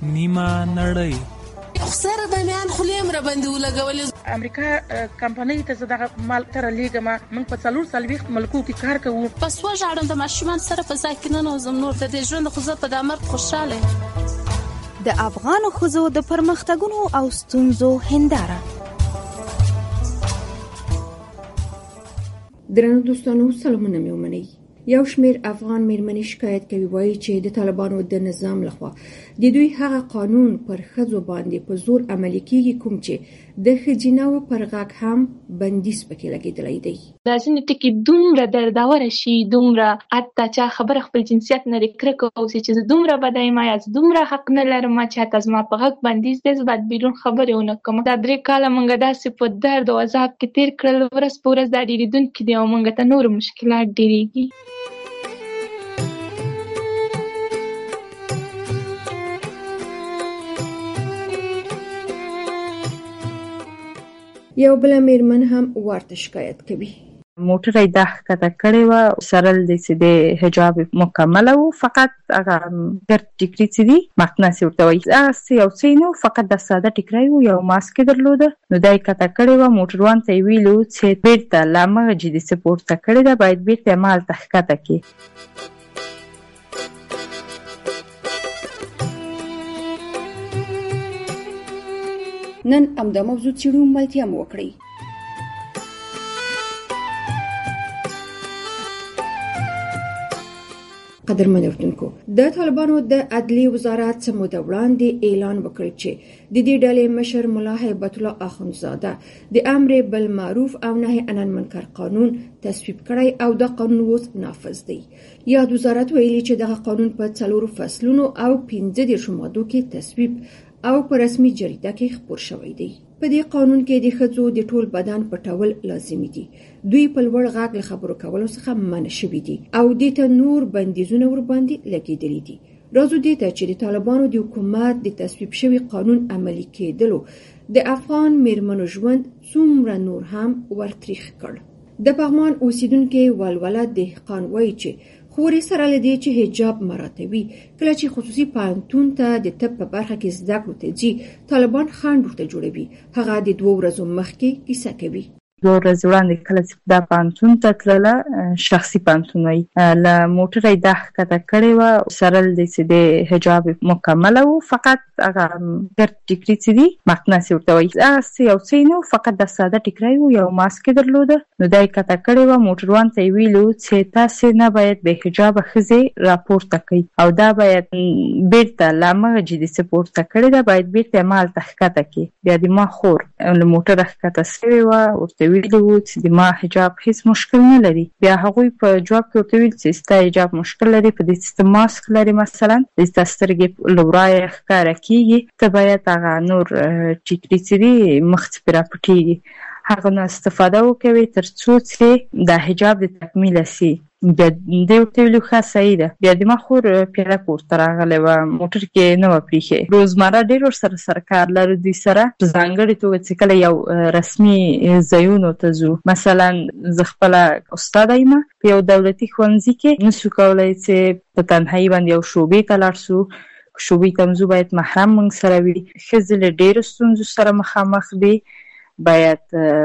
نیمه نړۍ. خسر د میان خلیم را باندې ولګولې. امریکا کمپنۍ ته زه دغه مال تر لېږم. موږ په 440 ملکو کې کار کوو. پس وژاړم د ماشومان سره په ځای کې ننوځم. نور د دې ژوند خو زه په دا مرګ خوشحاله یم. د افغانو ښځو د پرمختګونو او ستونزو هنداره. درنو دوستانو سلامونه مې ومنئ. یو شمیر افغان میرمنې شکایت کوي وایي چې د طالبانو د نظام لخوا د دوی هغه قانون پر ښځو باندې په زور عملي کیږي کوم چې د ښځیناو پر غږ هم بندیز پکې لګېدلی دی. دا ځینې ټکي دومره درداوره شي، دومره حتی چا خبره خپل جنسیت نه لري کرکه اوسي چې زه دومره بده یم یا زه دومره حق نه لرم چې حتی زما په غږ بندیز دی، زه باید بیرون خبرې ونه کړم. دا 3 کاله موږ داسې په درد او عذاب کې تېر کړل، ورځ په ورځ دا ډېرېدونکي دي او موږ ته نور مشکلات ډېرېږي. یو بل میرمن هم ورته شکایت کوي. موټر یې دا ښکته کړې وه، سرل دی چې د حجاب مکمله و، فقط هغه ګرد ټیکري چې دي مقناس ورته وایي، هغسې یو څه نه و، فقط د ساده ټیکری و، یو ماسک یې درلوده. نو دا یې کته کړې وه. موټروان ته یې ویلي و چې بېرته له همغه جدي چې پورته کړې ده باید بېرته یې همالته ښکته کړي. نن همدا موضوع څېړو، ملتیا مو وکړئ. قدرمن اورېدونکو، د طالبانو د عدلیې وزارت څه موده وړاندې اعلان وکړ چې د دې ډلې مشر ملا هیبت الله اخندزاده د امر بالمعروف او نهي عن المنکر قانون تصویب کړی او دا قانون اوس نافذ دی. یاد وزارت ویلي چې دغه قانون په 4 فصلونو او 15 مادو کې تصویب او په رسمي جریده کې خپور شوی دی. په دې قانون کې د ښځو د ټول بدن پټول لازمي دي. دوی په لوړ غږ له خبرو کولو څخه منع شوي دي او دې ته نور بندیزونه ورباندې لګېدلي دي. راځو دې ته چې د طالبانو د حکومت د تصویب شوي قانون عملي کېدلو د افغان میرمنو ژوند څومره نور هم ورتریخ کړ. د پغمان اوسیدونکي ولوله دهقان وایي چې خوري سره لدی چې حجاب مراتبي کله چې خصوصي پانتون ته د طب په برخه کې زده کړو ته ځي، طالبان خنډ ورته جوړوي. هغه د 2 ورځو مخکې کیسه کوي. 2 ورځې وړاندې کله چې دا پانتون ته تلله، شخصي پانتون وایي، له موټر یې دا ښکته کړې وه، سرل دی چې د حجاب مکمله و، فقط هغه ګرد ټیکري چې دي مقناس یې ورته وایي، هغسې یو څه نه و، فقط د ساده ټیکری و، یو ماسک یې درلوده. نو دا یې کته کړې وه. موټروان ته یې ویلي و چې تاسې نه باید بې حجابه ښځې راپورته کوئ او دا باید بېرته له همغه جدي چې پورته کړې ده باید بېرته یې همالته ښکته کړي. بیا د ما خور له موټره ښکته سوې وه، ورته ویلي وو چې د ما حجاب هیڅ مشکل نه لري. بیا هغوی په جواب کې ورته ویل چې ستا حجاب مشکل لري، په دې چې ته ماسک لري، مثلا د ستا سترګې له ورایه ښکاره کېږي، ته باید هغه نور ټیکري چې دي مخ څه پرې راپټېږي هغه نه استفاده وکوي تر څو چې د حجاب د تکمیله سي. بیا دې ورته ویلو ښه صحیح ده. بیا د ما خور پیاده کور ته راغلی وه، موټر کې نه وه پرېښې. روزمره ډېر ورسره کار لرو دوی سره، په ځانګړې توګه چې کله یو رسمي ځایونو ته ځو، مثلا زه خپله استاده یم په یو دولتي ښوونځي کې، نسو کولی چې په تنهایي باندې یو شعبې ته لاړ شو. شعبې ته ځو باید محرم موږ سره وي. ښځې له ډېرو ستونزو سره مخامخ دي. باید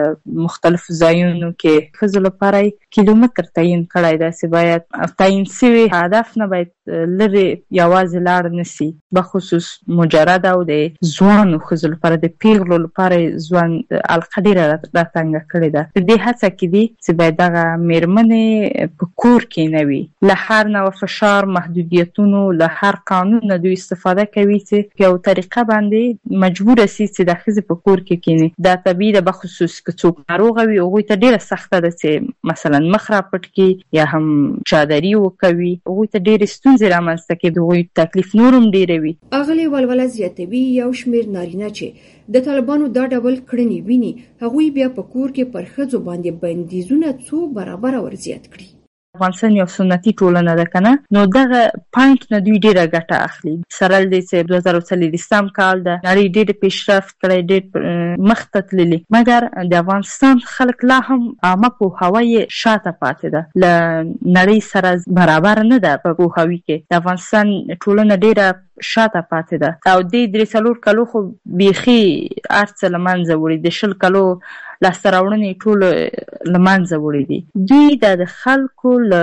مختلف ځایونو کې ښځو لپاره کیلومتر تعیین کړی ده چې باید تعیین شوي هدف نه باید لرې یوازې لاړ نشي. بخصوص مجرد او د ځوانو ښځو لپاره د پیغلو لپاره ځوان حلقه ډېره راتنګه کړې ده. په دې هڅه کې دي چې باید دغه میرمنې په کور کې نه وي، له هر نوع فشار، محدودیتونو، له هر قانون نه دوی استفاده کوي چې په یو طریقه باندې مجبوره سي چې د ښځې په کور کې کښېني. دا طبیعي ده. بخصوص که څوک ناروغه وي هغوی ته ډېره سخته ده چې مثلا مخ راپټ کړي یا هم چادري وکوي، هغوی ته ډېرې ستونزې رامنځته کوي، د هغوی تکلیف نور هم ډېروي. اغلې ولوله زیاتوي یو شمېر نارینه چې د طالبانو دا ډول کړنې ویني، هغوی بیا په کور کې پر ښځو باندې بندیزونه څو برابره ورزیات کړي. افغانستان یو سنتي ټولنه ده کنه، نو دغه پوینټ نه دوی ډیره ګټه اخلي. سره دې چې 2023 کال ده، نړۍ ډېر پیشرفت کړی، ډېر مخته تللی، مګر د افغانستان خلک لا هم عامه پوهاوی شاته پاتې ده، له نړۍ سره برابر نه ده په پوهاوي کې. د افغانستان ټولنه ډېره شاته پاتې ده او د 3 کلو خو بیخي ارڅ لمنځه وړي، د 20 کلو لاسته راوړنې ټول لمنځه وړي دي. دوی د خلکو له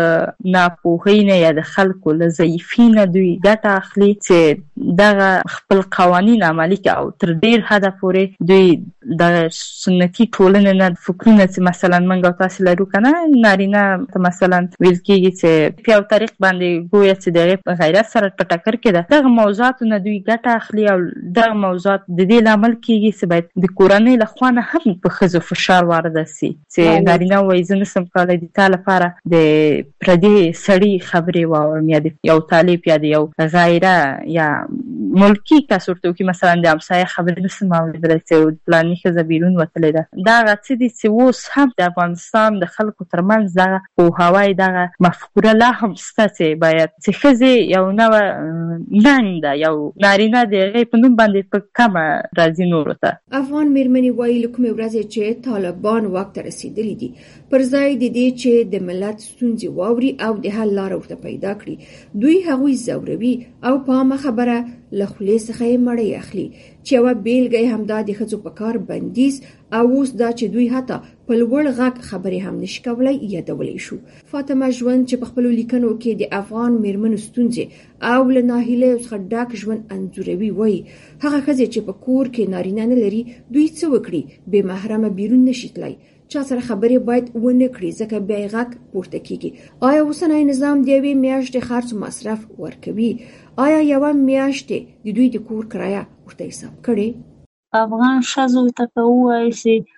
ناپوهۍ نه یا د خلکو له ضعیفۍ نه دوی ګټه اخلي چې دغه خپل قوانین عملي کوي او تر ډیر حده پورې دوی د سنتي ټولنې نه فکرونه چې مثلا موږ او تاسو لرو کنه، نارینه مثلا ویل کېږي چې په یو طریق باندې ګویا چې د غیرت سره په ټکر کې ده. دغه موضوعاتو نه دوی ګټه اخلي او دغه موضوعات د دې لامل کېږي چې باید د کورنۍ له خوا نه هم په ښځو فشار وارده سي چې نارینه وایي زه نشم کولی د تا لپاره د پردي سړي خبرې واورم یا د یو طالب یا د یو غیره یا ملکي کس ورته وکړي، مثلا د همسایه خبرې نشم اورېدلی چې فلاني ښځه بیرون وتلې ده. دغه څه دي چې اوس هم د افغانستان د خلکو ترمنځ دغه پوهاوی دغه مفکوره لا هم شته چې باید چې ښځې یو نوع ننګ ده، یو نارینه د هغې په نوم باندې په کمه راځي نورو ته. افغان میرمنې وایي له کومې ورځې چې طالبان واک ته رسېدلي دي پر ځای د دې چې د ملت ستونزې واوري او د حل لاره ورته پیدا کړي، دوی هغوی ځوروي او په عامه خبره له خولې څخه یې مړۍ اخلي چې یوه بیلګه یې همدا د ښځو په کار بندیز او اوس دا چې دوی حتی په لوړ غږ خبرې هم نشي کولی یادولی شو. فاطمه ژوند چې په خپلو لیکنو کې د افغان میرمنو ستونزې او له ناهیلیو څخه ډک ژوند انځوروي وایي هغه ښځې چې په کور کې نارینه نه لري دوی څه وکړي؟ بې محرمه بیرون نشي تللی، چا سره خبرې باید ونه کړي ځکه بیا یې غږ پورته کیږي. آیا اوسنی نظام د یوې میاشتې خرڅ مصرف ورکوي؟ آیا یوه میاشتې د دوی د کور کرایه ورته حساب کړي؟ افغان ښځو ته که ووایي چې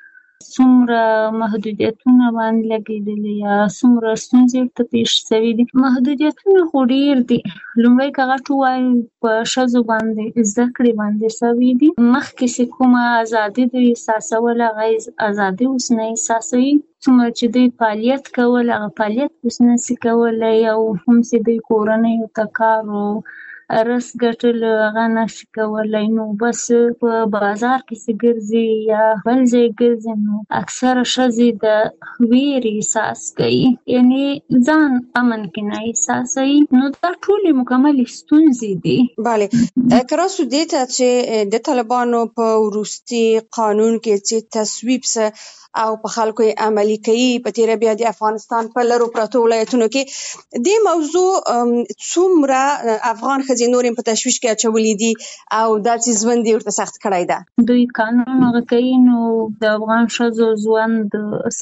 څومره محدودیتونه باندې لګېدلي یا څومره ستونزې ورته پېښ شوي دي، محدودیتونه خو ډېر دي. لومړی که غټ ووایو په ښځو باندې زده کړې باندې شوي دي، مخکې چې کومه ازادي دوی احساسوله هغه ازادي اوس نه احساسوي. څومره چې دوی فعالیت کول هغه فعالیت اوس نشي کولی، او هم چې دوی کورنیو ته کار و رس ګټل هغه نشي کولی، نو بس په بازار کې چې ګرځي یا بل ځای ګرځي نو اکثره ښځې د ویرې احساس کوي، یعنې ځان امن کې نه احساسوي. نو دا ټولې مکملې ستونزې دي. بله که راسو دې ته چې د طالبانو په وروستي قانون کې چې تصویب سه او په خلکو یې عملي کوي په تیره بیا د افغانستان په لرو پرتو ولایتونو کې، دې موضوع څومره افغان ښځې نورې په تشویش کې اچولي دي او دا چې ژوند یې ورته سخت کړی ده؟ دوی قانون هغه کوي نو د افغان ښځو ژوند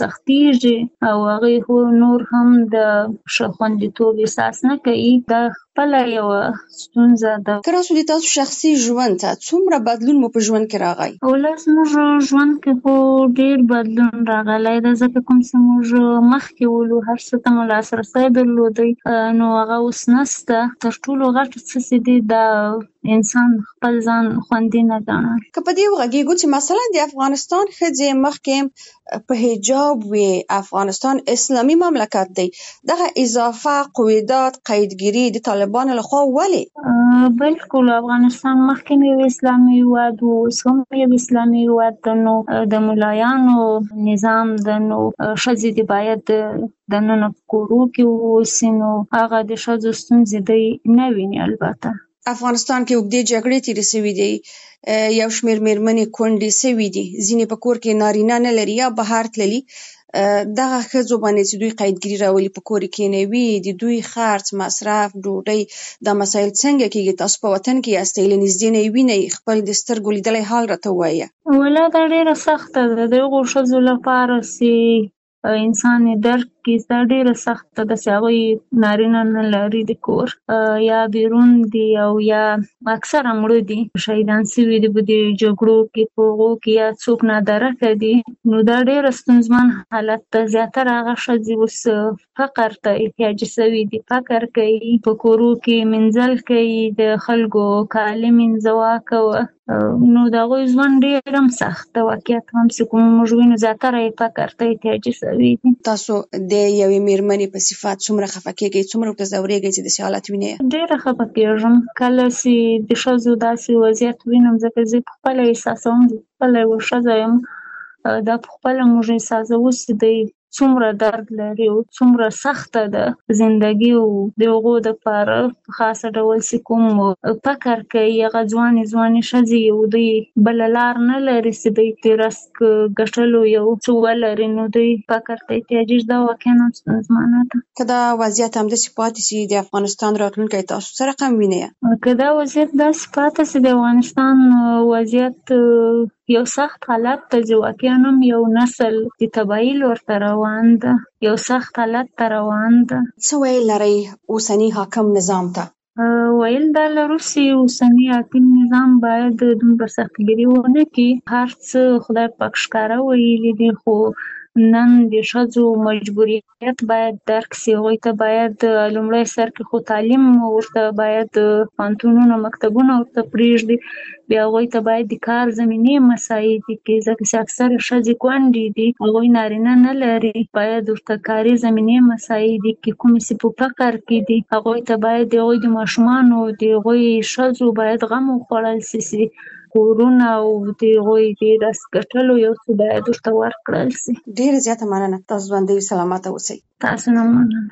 سختېږي او هغوی خو نور هم د ښه خوندیتوب احساس نه کوي. دا خپله یوه ستونزه ده. که راسو د تاسو شخصي ژوند ته څومره بدلون مو په ژوند کې راغی؟ اوله زموږ ژوند کې خو ډېر بدلون راغلی ده، ځکه کوم چې موږ مخکې ولو هر څه ته مو لاسرسی درلودی نو هغه اوس نشته. تر ټولو غټ څه چې دی دا انسان خپل ځان خوندي نه ګڼي. که په دې وغږېږو چې مثلا د افغانستان ښځې مخکې په حجاب وي، افغانستان اسلامي مملکت دی، دغه اضافه قویدات قیدګیري د طالبانو لخوا ولې؟ بلکل افغانستان مخکې یو اسلامي هېواد و، اوس هم یو اسلامي هېواد ده، نو د ملایانو نظام ده، نو ښځې دې باید دننه په کورو کې واوسي، نو هغه د ښځو ستونزې دی نه ویني. البته افغانستان کې اوږدې جګړې تېرې شوي دي، یو شمېر مېرمنې کونډې شوي دي، ځینې په کور کې نارینه نه لري یا بهر تللي. دغه ښځو باندې چې دوی قیدګیري راولي په کور کې کېنوي، د دوی خرڅ مصرف ډوډۍ دا مسایل څنګه کېږي؟ تاسو په وطن کې یاستئ، له نږدې نه یې وینئ، خپل د سترګو لیدلی حال راته ووایه. والله دا ډېره سخته ده د هغو ښځو لپاره چې انسان یې درک کړي، دا ډېره سخته ده چې هغوی نارینه نه لري د کور، یا بیرون دي او یا اکثره مړه دي، شهیدان شوي دي په دې جګړو کې، په هغو کې یا څوک نادرکه دي. نو دا ډېره ستونزمن حالت ده. زیاتره هغه ښځې اوس فقر ته احتیاجي شوي دي، فقر کوي، په کورو کې مینځل کوي، د خلکو کالي مینځه کوه، نو د هغوی ژوند ډېر هم سخت ده. واقعیت هم چې کوم موږ وینو زیاتره یې فقر ته احتیاجي شوي دي. تاسو د یوې مېرمنې په صفت څومره خفه کېږئ، څومره ورته ځورېږئ چې داسې حالت وینئ؟ ډېره خفه کېږم کله چې د ښځو داسې وضعیت وینم، ځکه زه پخپله احساسوم، زه پخپله یوه ښځه یم، دا پخپله موږ احساسوو چې دوی څومره درد لري او څومره سخته ده زندگی او د هغو دپاره په خاصه ډول چې کوم فکر کوي هغه ځوانې ښځې او دوی بله لار نه لري چې دوی د رزق ګټلو یو څه ولري نو دوی فکر ته احتیاجي ده واقعا ستونزمنه ده. که دا وضعیت همداسې پاتې سي د افغانستان راتلونکی تاسو څه رقم وینئ؟ که دا وضعیت داسې پاتې سي د افغانستان وضعیت یو سخت حالت ته چې واقعا هم یو نسل د تباهي لور ته روان ده، یو سخت حالت ته روان ده. څه ویل لرئ اوسني حاکم نظام ته؟ ویل دا لرو چې اوسني حاکم نظام باید دومره سختګیري ونه کړي. هر څه خدای پاک ښکاره ویلي دي خو نن د ښځو مجبوریت باید درک سي. هغوی ته باید لومړی سر کې خو تعلیم ورته باید پوهنتونونه مکتبونه ورته پرېږدي، بیا هغوی ته باید د کار زمینې مساعدې کړي ځکه چې اکثره ښځې کونډې دي، هغوی نارینه نه لري، باید ورته کاري زمینې مساعدې کړي. کومې چې په فقر کې دي هغوی ته باید د هغوی د ماشومانو د هغوی ښځو باید غم وخوړل سي، کورونه او د هغوی د رزق ګټلو یو څه باید ورته ورکړل سي. ډېره زیاته مننه. تاسو ژوندۍ سلامته اوسئ. تاسو نه مننه.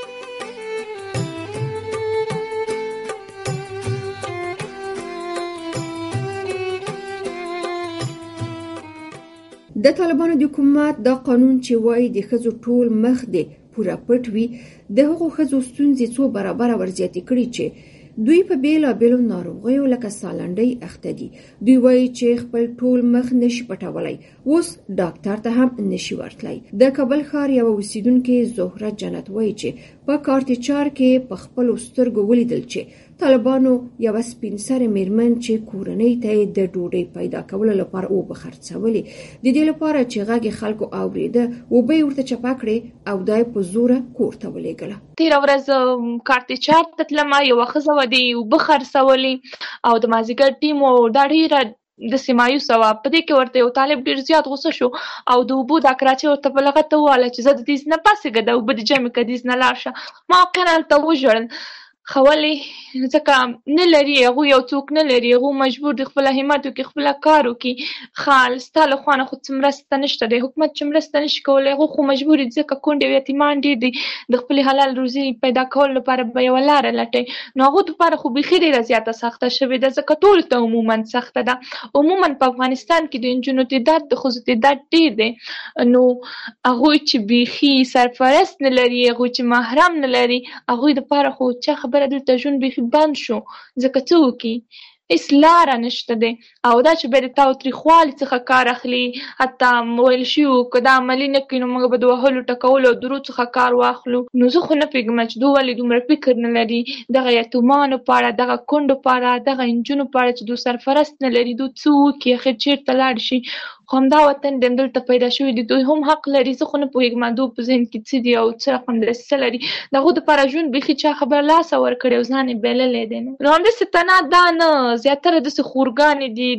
د طالبانو د حکومت دا قانون چې وایي د ښځو ټول مخ دې پوره پټ وي د هغو ښځو ستونزې څو برابره ورزیاتې کړي چې دوی په بیلابیلو ناروغیو لکه سالنډۍ اخته دي. دوی وایي چې خپل ټول مخ نشي پټولی، اوس ډاکټر ته هم نشي ورتلی. د کابل ښار یوه اوسیدونکې زهره جنت وایي چې په کارتچار کې په خپلو سترګو ولیدل چې طالبانو یوه سپین سرې میرمن چې کورنۍ ته یې د ډوډۍ پیدا کولو لپاره اوبه خرڅولې، د دې لپاره چې غږ یې خلکو اورېده اوبه یې ورته چپه کړې او دا یې په زوره کور ته ولېږله. تېره ورځ کارتچار ته تلمه یوه ښځه وه د اوبه خرڅولې او د مازدیګر ټیم و دا ډېره داسې مایوسه وه. په دې کې ورته یو طالب ډېر زیات غوسه شو او د اوبو دا کراچۍ ورته په لغته وویله چې زه د دې نه پاسېږه د اوبه د جمع که دې نه لاړ شه. ما واقعا هلته وژړل خو ولې ځکه نه لري هغوی یو څوک نه لري، هغوی مجبور دي خپله همت وکړي خپله کار وکړي. ښه ستا له خوا نه خو څه مرسته نشته دی، حکومت چې مرسته نشي کولی هغوی خو مجبور دي ځکه کونډې او یتیمان ډېر دي د خپلې حلال روزي پیدا کولو لپاره به یوه لاره لټوي. نو هغوی دپاره خو بیخي ډېره زیاته سخته شوې ده ځکه ټولو ته عموما سخته ده. عموما په افغانستان کې د نجونو تعداد د ښځو تعداد ډېر دی، نو هغوی چې بیخي سرپرست نه لري، هغوی چې محرم نه لري، هغوی دپاره خو چا خبره دلته ژوند بیخي بند شو ځکه څه وکړي هېڅ لاره نشته دی. او دا چې بیا د تاوتریخوالي څخه کار اخلي، حتی ویل شوي وو که دا عملي نه کړي نو موږ به د وهلو ټکولو او درو څخه کار واخلو. نو زه خو نه پوهېږم چې دوی ولې دومره فکر نه لري دغه یتیمانو په اړه، دغه کونډو په اړه، دغه نجونو په اړه چې دوی سرپرست نه لري، دوی څه وکړي اخر چېرته لاړ شي. خو همدا وطن دی همدلته پیدا شوي دي، دوی هم حق لري. زه خو نه پوهېږم دوی په ذهن کې څه دي او څه رقم دسیسه لري. د هغوی دپاره ژوند بیخي چا خبره لاسه ورکړی او ځان یې بایللی دی. نو همداسې تنها دا نه، زیاتره داسې خورګانې دي،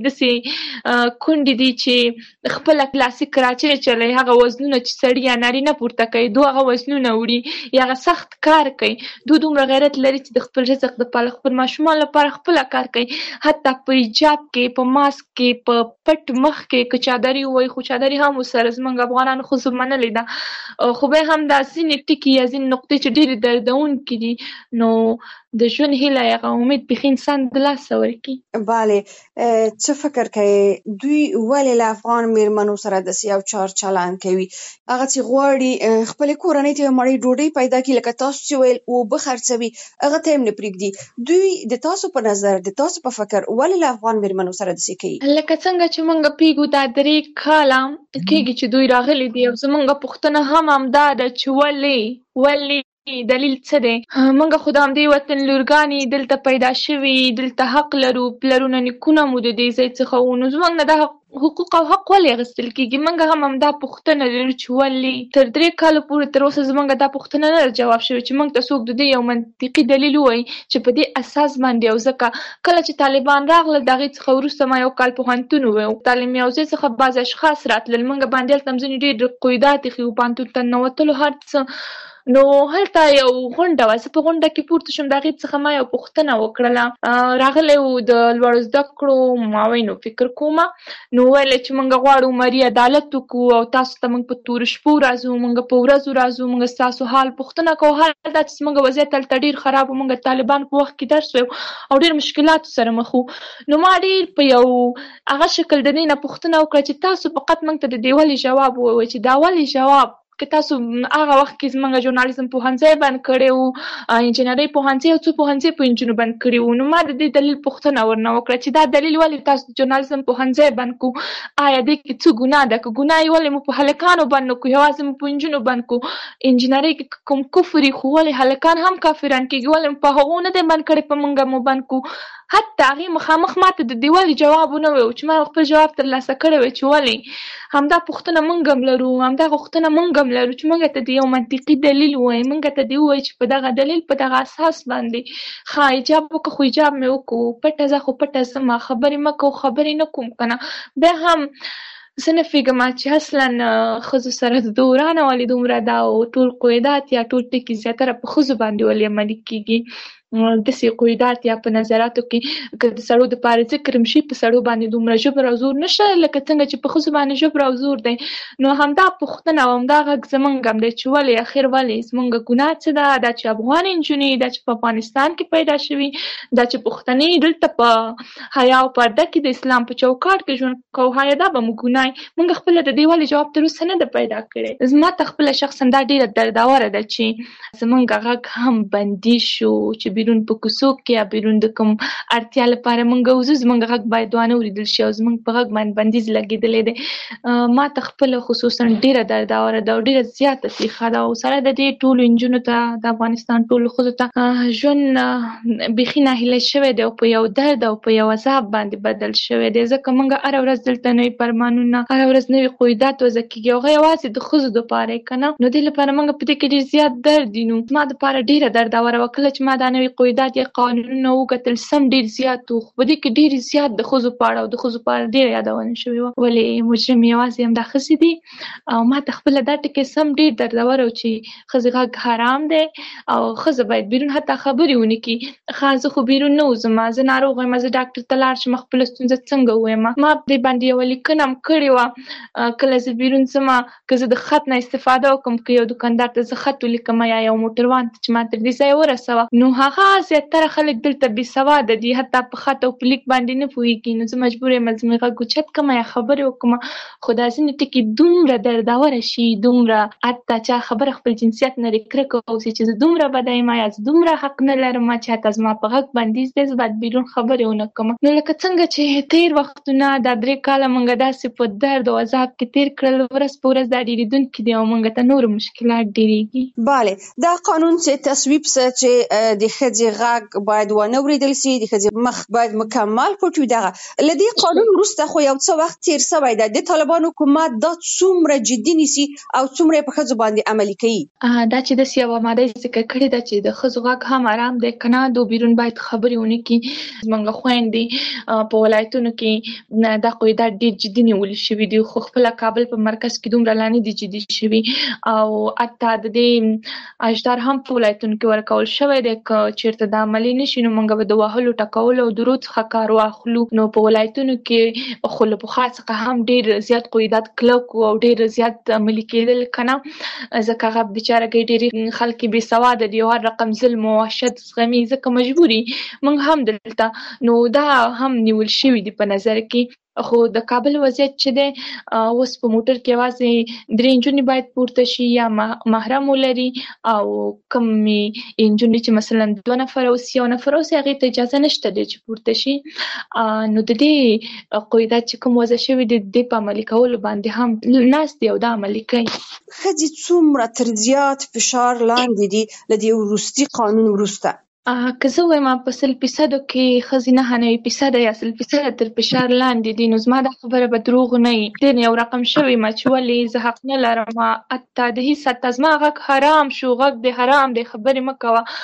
داسې کونډې دي چې خپله کلاسیک کراچۍ چلوي، هغه وزنونه چې سړي یا نارینه پورته کوي دوی هغه وزنونه وړي یا هغه سخت کار کوي. دوی دومره غیرت لري چې د خپل رزق دپاره خپل ماشومان لپاره خپله کار کوي، حتی په حجاب کې، په ماسک کې، په پټ مخ کې که چادري ووایي خو چادري هم ورسره زموږ افغانانو ښځو منلې ده. خو بیا هم دا ځینې ټکي یا ځینې نقطې چې ډېرې دردونکې دي نو د ژوند هیله هغه امید بیخي انسان د لاسه ورکړي. بله څه فکر کوي دوی ولې له افغان میرمنو سره داسې یو چار چلند کوي؟ هغه چې غواړي خپلې کورنۍ ته یو مړۍ ډوډۍ پیدا کړي لکه تاسو چې ویل اوبه خرڅوي هغه ته یې نه پرېږدي. دوی د تاسو په نظر د تاسو په فکر ولې له افغان میرمنو سره داسې کوي؟ لکه څنګه چې موږ پوهېږو دا 3 کاله کېږي چې دوی راغلي دي او زموږ پوښتنه هم همدا ده چې ولې دلیل څه دی؟ موږ خو د همدې وطن لورګانې دلته پیدا شوي، دلته حق لرو، پلرونه نیکونه مو د دې ځای څخه وو، نو زموږ نه دا حقوق او حق ولې اخیستل کېږي؟ موږ هم همدا پوښتنه لرو چې ولې تر 3 کاله پورې تر اوسه زموږ دا پوښتنه نه ده جواب شوې چې موږ ته څوک د دې یو منطقي دلیل ووایي چې په دې اساس باندې. او ځکه کله چې طالبان راغلل د هغې څخه وروسته ما یو کال پوهنتون وویل، تعلیم یافتې څخه بعض اشخاص راتلل، موږ باندې هلته هم ځینې ډېر قیودات ایښي وو، پوهنتون ته ننوتلو هر څه نو هلته یو غونډه وه، زه په غونډه کې پورته شوم، د هغې څخه ما یو پوښتنه وکړله. راغلی و د لوړو زده کړو معاون فکر کومه، نو ویل چې موږ غواړو مري عدالت وکړو او تاسو ته موږ په تورو شپو راځو، موږ په ورځو راځو، موږ ستاسو حال پوښتنه کوو. حال دا چې موږ وضعیت هلته ډېر خراب و، موږ طالبان په وخت کې درس ویو او ډېر مشکلاتو سره مخ وو. نو ما ډېر په یو هغه شکل د دې نه پوښتنه وکړه چې تاسو فقط موږ ته د دې ولې جواب ووایئ چې دا ولې جواب که تاسو هغه وخت کې زموږ ژورنالیزم پوهنځی بند کړی و، انجینرۍ پوهنځی او څو پوهنځي په نجونو بند کړي وو. نو ما د دې دلیل پوښتنه ورنه وکړه چې دا دلیل ولې تاسو ژورنالیزم پوهنځی بند کړو، آیا دې کې څه ګناه ده؟ که ګناه یې ولې مو په هلکانو بند نه کړو، یوازې مو په نجونو بند کړو؟ انجینرۍ کې کوم کفر خو ولې هلکان هم کافران کېږي، ولې مو په هغو نه دی بند کړی، په موږ مو بند کړو؟ حتی هغې مخامخ ما ته د دې ولې جواب ونه ویو چې ما خپل جواب ترلاسه کړی وی چې ولې. همدا پوښتنه موږ هم لرو، همدا غوښتنه موږ هم لرو چې موږ ته د یو منطقي دلیل ووایي، موږ ته دې ووایي چې په دغه دلیل په دغه اساس باندې ښه حجاب وکړه، خو حجاب مې وکړو، پټه ځه خو پټه ځمه، خبرې مه کوو خبرې نه کوم که نه. بیا هم زه نه پوهېږم چې اصلا ښځو سره د دورانه ولې دومره دا او ټول قیودات یا ټول ټکي زیاتره په ښځو باندې ولې عملي کېږي. داسې قیودات یا په نظراتو کې که د سړو دپاره ذکر هم شي، په سړو باندې دومره ژبر او زور نشته لکه څنګه چې په ښځو باندې ژبر او زور دی. نو همدا پوښتنه او همدا غږ زموږ هم دی چې ولې اخر ولې زموږ ګناه څه ده؟ دا چې افغان نجونې، دا چې په افغانستان کې پیدا شوي، دا چې پښتنې دلته په حیا او پرده کې د اسلام په چوکاټ کې ژوند کوو، حیا دا به مو ګناه وي؟ موږ خپله د دې ولې جواب تر اوسه نه ده پیدا کړی. زما ته خپله شخصا دا ډېره دردوره ده چې زموږ غږ هم بندي شو، چې بیرون په کوڅو کې یا بیرون د کوم اړتیا لپاره موږ وځو، زموږ غږ باید وانه اورېدل شي او زموږ په غږ باندې بندیز لګېدلی دی. ما ته خپله خصوصا ډېره دردوره ده او ډېره زیاته تریخه ده او سره د دې ټولو نجونو ته، د افغانستان ټولو ښځو ته ژوند بیخي ناهیلی شوی دی او په یو درد او په یو عذاب باندې بدل شوی دی، ځکه موږ هره ورځ دلته نوي فرمانونه، هره ورځ نوي قیودات وضع کېږي او هغه یوازې د ښځو دپاره یې که نه. نو دې لپاره موږ په دې کې ډېر زیات درد دي. نو زما دپاره ډېره دردوره وه کله چې ما دا نوي قیودات یا قانونونه وکتل، سم ډېر زیات وو، خو په دې کې ډېر زیات د ښځو په اړه او د ښځو په اړه ډېره یادونه شوې وه، ولې مجرم یوازې همدا ښځې دي. او ما ته خپله دا ټکی سم ډېر دردور و چې ښځې غږ حرام دی او ښځه باید بیرون حتی خبرې ونه کړي. ښه زه خو بیرون نه وځم، زه ناروغه یم، زه ډاکټر ته لاړ شم، خپله ستونزه څنګه ووایم. ما په دې باندې یوه لیکنه هم کړې وه، کله زه بیرون ځم که زه د خط نه استفاده وکړم، که یو دوکاندار ته زه خط ولیکم یا یو موټروان ته چې ما تر دې ځایه ورسوه، نو هغه زیاتره خلک دلته بې سواده دي، حتی په خط او په لیک باندې نه پوهېږي. نو زه مجبور یم زما غږ اوچت کړم یا خبرې وکړم. خو دا ځینې ټکي دومره دردوره شي، دومره حتی چا خبره خپل جنسیت نه لرې کرکه اوسي چې زه دومره بده یم یا زه دومره حق نه لرم چې حتی زما په غږ بندیز دی، زه باید بیرون خبرې ونه کړم. نو لکه څنګه چې تېر وختونه دا 3 کاله موږ داسې په درد او عذاب کې تېر کړل، ورځ په ورځ دا ډېرېدونکي دي او موږ ته نور مشکلات ډېرېږي. بله، دا قانون چې تصویب څه چې د ښځې غږ باید ونه اورېدل سي، د ښځې مخ باید مکمل پټ وي. دغه له دې قانون وروسته خو یو څه وخت تېر سوی ده، د طالبانو حکومت دا څومره جدي نیسي او څومره یې په ښځو باندې عملي کوي؟ دا چې داسې یوه ماده یې ذکر کړې ده چې د ښځو غږ هم حرام دی، که نه د بیرون باید خبرې ونه کړي. زموږ خویندې په ولایتونو کې دا قیودات ډېر جدي نیول شوي دي، خو خپله کابل په مرکز کې دومره لا نه دي جدي شوي او حتی د دې اجدار هم په ولایتونو کې ورکول شوی دی. که چېرته دا عملي نه شي نو موږ به د وهلو، ټکولو او درود څخه کار واخلو. نو په ولایتونو کې خو له پخوا څخه هم ډېر زیات قیودات کلک او ډېر زیات عملي کېدل، که نه، ځکه هغه بېچارهګۍ ډېرې خلک بې سواده دي او هر رقم ظلم او وحشت زغمي، ځکه مجبوري موږ هم دلته. نو دا هم نیول شوي دي په نظر کې. خو د کابل وضعیت چې دی اوس په موټر کې یوازې 3 نجونې باید پورته شي یا محرم ولري او کمې نجونې چې مثلا 2 نفره اوسي 1 نفر اوسي هغې ته اجازه نشته دی چې پورته شي. نو د دې قیودات چې کوم وضع شوي دي د دې په عملي کولو باندې هم ناست دي او دا عملي کوي. ښځې څومره تر زیات فشار لاندې دي له دې وروستي قانون وروسته؟ که زه وایم په 100% کې ښځې 99% یا 100% تر فشار لاندې دي، نو زما دا خبره به دروغ نه وي. ډېر یو رقم شوی ما چې ولې زه حق نه لرم، حتی د هېڅ حتی زما غږ حرام شو، غږ دې حرام دی، خبرې مه کوه.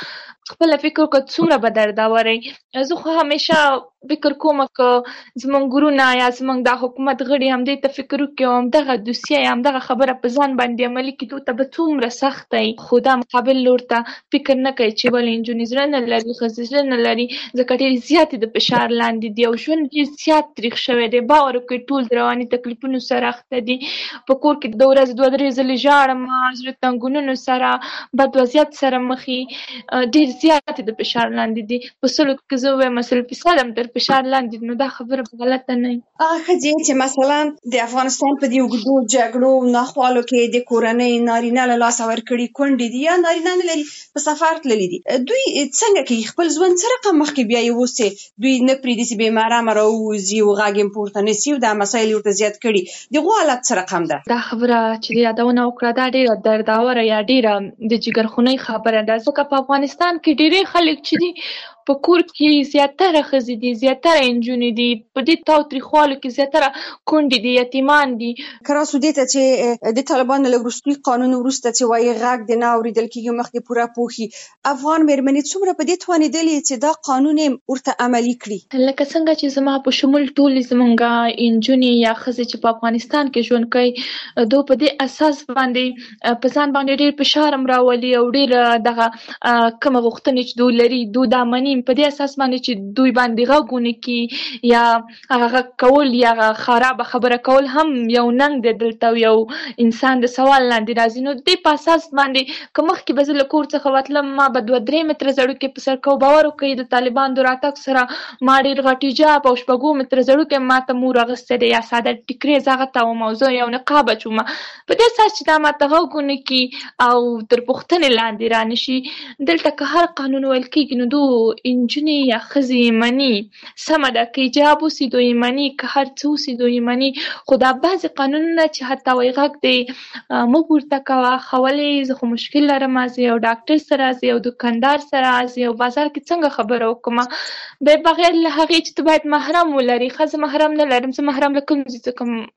خپل فکر وکړ څومره به درداور وي. زه خو همیشه فکر کوم که زمونږ ګرونا یا زمونږ دا حکومت غړي همدې ته فکر وکړي او همدغه دوسیه یا همدغه خبره په ځان باندې عملي کړي، دوی ته به څومره سخت وي. خو دا مقابل لور ته فکر نه کوي چې ولې نجونې زړه نه لري، ښځې زړه نه لري، ځکه ډېرې زیاتې د فشار لاندې دي او ژوند ډېر زیات تریخ شوی دی. باور وکړئ ټول د رواني تکلیفونو سره اخته دي. په کور کې د ورځې 2-3 ځلې ژاړم، زړه تنګونونو سره، بد وضعیت سره مخ یې، ډېر زیاتې د فشار لاندې دي. په 100 کې زه ووایم 100% هم تر فشار لاندې، نو دا خبره به غلطه نه وي. هغه ښځې چې مثلا د افغانستان په دې اوږدو جګړو ناخوالو کې د کورنۍ نارینه له لاسه ورکړي کونډې دي یا نارینه نه لري په سفر تللي دي، دوی څنګه کوي خپل ژوند څه رقم مخکې بیایي؟ اوسې دوی نه پرېږدي چې بې محرمه راووځي او غږ یې پورته نه سي او دا مسایل یې ورته زیات کړي. د هغو حالت څه رقم ده؟ دا خبره چې یادونه وکړه دا ډېره درداوره یا ډېره د جګرخونۍ خبره ده، ځکه په افغانستان کې ډېری خلک چې دي په کور کې زیاتره ښځې دي، زیاتره نجونې دي، په دې تاوتریخوالو کې زیاتره کونډې دي، یتیمان دي. که راسو دې ته چې د طالبانو له وروستي قانون وروسته چې وایي غږ دې نه اورېدل کېږي مخکې پوره پوښي، افغان مېرمنې څومره په دې توانېدلې چې دا قانون یې ورته عملي کړي؟ لکه څنګه چې زما په شمول ټولې زمونږ نجونې یا ښځې چې په افغانستان کې ژوند کوي، دوی په دې اساس باندې په ځان باندې ډېر فشار هم راولي او ډېر دغه کومه غوښتنې چې دوی لري دوی دا مني، په دې اساس باندې چې دوی باندې غږ ونه کړي یا هغه غږ کول یا خرابه خبره کول هم یو ننګ دی دلته، یو انسان د سوال لاندې راځي. نو دې په اساس باندې که مخکې به زه له کور څخه وتلم ما به 2-3 متره زړوکې په سر کوو. باور وکړئ د طالبانو د راتګ سره ما ډېر غټ حجاب او 6 متره زړوکې ما ته مور اغوستی دی یا ساده ټیکرې زه هغه تاوم او زه یو نقاب اچوم، په دې اساس چې دا ما ته غږ ونه کړي او تر پوښتنې لاندې رانشي. دلته که هر قانون ویل کېږي نو دو نجونې یا ښځې مني، سمه ده که حجاب اوسي دوی مني، که هر څه اوسي دوی مني، خو دا بعضې قانونونه چې حتی وایي غږ دی مه پورته کوه، ښولې زه خو مشکل لرم، زه یو ډاکټر سره، زه یو دکاندار سره، زه یو بازار کې څنګه خبره وکړم، بیا بغیر له هغې چې ته باید محرم ولري. ښځه محرم نه لرم، زه محرم له کوم ځای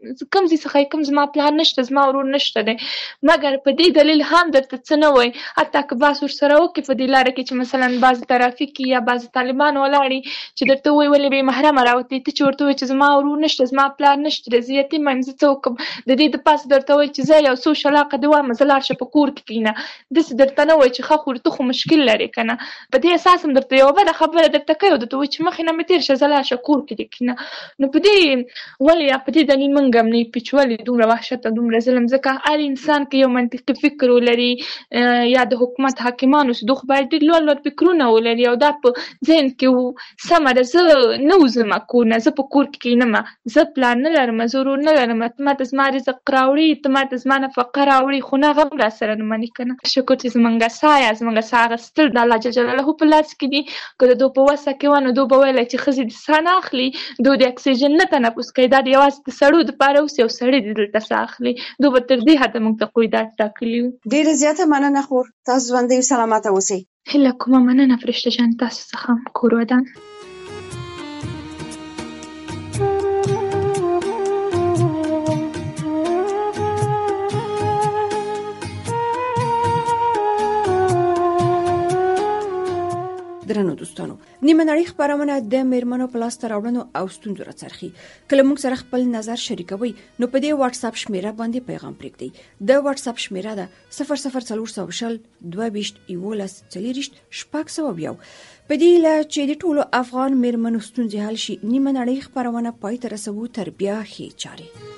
څخه کوم زما پلار نشته، زما ورور نشته دی، مګر په دې دلیل هم درته څه نه وایي. حتی که بحث ورسره وکړي په دې لاره کې چې مثلا بعضې ترافیک یا بعضې طالبان ولاړي چې درته وایي ولې بې محرمه راوتې، ته چې ورته وایي چې زما ورور نشته، زما پلار نشته دی، زه یتیم یم، زه څه وکړم، د دې د پاسه درته وایي چې زه یو څو شلاقه دې وایم زه لاړ شه په کور کې کښېنه، داسې درته نه وایي چې ښه خو ته خو مشکل لرې که نه. په دې اساس هم درته یوه بده خبره درته کوي او درته وایي چې مخکې نه مې تېر شه، زه لاړ شه کور کې دې کښېنه. نو په دې ولې یا په دې دلیل موږ هم نه یو چې ولې دومره وحشت او دومره ظلم، ځکه هر انسان که یو منطقي فکر ولري یا د حکومت حاکمانو چې دوی خو باید ډېر لوړ لوړ فکرونه ولري او دا په ذهن کې و سمه ده زه نه وځم کور نه، زه په کور کې کښېنم، زه پلار نه لرم، زه ورور نه لرم، ته ماته زما رزق راوړي، ته ماته زما نفقه راوړي، خو نه هغه هم راسره نه مني که نه. شکر چې زمونږ ساه یا زمونږ ساه اخیستل د الله جل جلاله په لاس کې دي. که د دوی په وسه کې وه نو دوی به ویلی چې ښځې د ساه نه اخلي، دوی د اکسیجن نه تنفس کوي، دا د یوازې د سړو دپاره اوس یو سړی دی دلته ساه اخلي، دوی به تر دې حده موږ ته قیودات ټاکلي وو. ډېره زیاته مننه خور، تاسو ژوندۍ او سلامته اوسئ. هیله کومه، مننه فرشته جان، تاسو څخه کور ودان. درنو دوستانو، نیمه نړۍ خبرونه د میرمنو په لاسته راوړنو او ستونزو راڅرخي. کله موږ سره خپل نظر شریکوي نو په دې واتس اپ شمیره باندې پیغام پرېږدئ. د واتس اپ شمیره ده 00420 22 11 40 602. په دې له چې د ټولو افغان میرمنو ستونزې حل شي، نیمه نړۍ خبرونه پای ته رسوو تر بیا ښې چارې.